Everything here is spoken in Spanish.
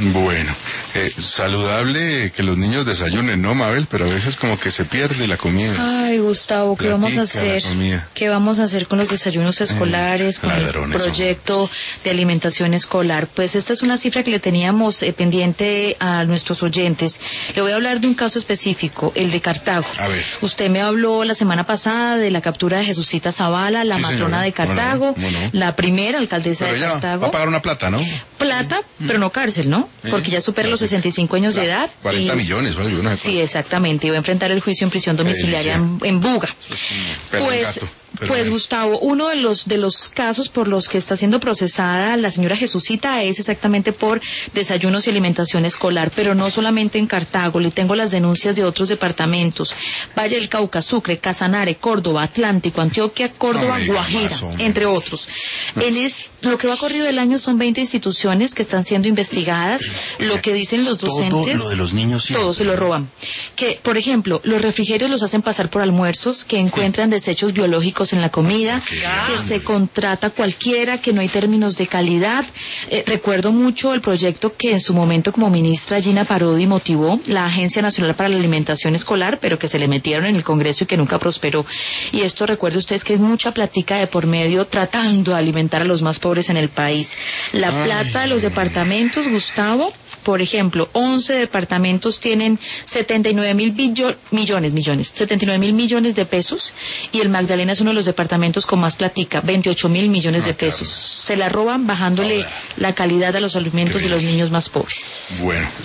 Bueno, saludable que los niños desayunen, ¿no, Mabel? Pero a veces como que se pierde la comida. Ay, Gustavo, ¿qué vamos a hacer? ¿Qué vamos a hacer con los desayunos escolares, con el proyecto de alimentación escolar? Pues esta es una cifra que le teníamos pendiente a nuestros oyentes. Le voy a hablar de un caso específico, el de Cartago. A ver. Usted me habló la semana pasada de la captura de Jesucita Zavala, la matrona de Cartago, la primera alcaldesa de Cartago. Va a pagar una plata, ¿no? Plata, pero no cárcel, ¿no? Porque ya supera los 65 años de edad. 40 millones, ¿vale? Sí, exactamente. Y va a enfrentar el juicio en prisión domiciliaria en Buga. Pues Gustavo, uno de los casos por los que está siendo procesada la señora Jesucita es exactamente por desayunos y alimentación escolar, pero no solamente en Cartago. Le tengo las denuncias de otros departamentos: Valle del Cauca, Sucre, Casanare, Córdoba, Atlántico, Antioquia, Córdoba, Guajira, entre otros. Lo que va corrido del año son 20 instituciones que están siendo investigadas. Lo que dicen los docentes, todo lo de los niños, sí, todos se lo roban. Que, por ejemplo, los refrigerios los hacen pasar por almuerzos, que encuentran desechos biológicos en la comida, que se contrata cualquiera, que no hay términos de calidad. Recuerdo mucho el proyecto que en su momento como ministra Gina Parodi motivó, la Agencia Nacional para la Alimentación Escolar, pero que se le metieron en el Congreso y que nunca prosperó. Y esto, recuerde ustedes que es mucha platica de por medio tratando de alimentar a los más pobres en el país. La plata de los departamentos, Gustavo, por ejemplo, 11 departamentos tienen 79.000 millones de pesos, y el Magdalena es uno de los departamentos con más platica, 28.000 millones de pesos. Se la roban bajándole la calidad a los alimentos de los niños más pobres. Bueno.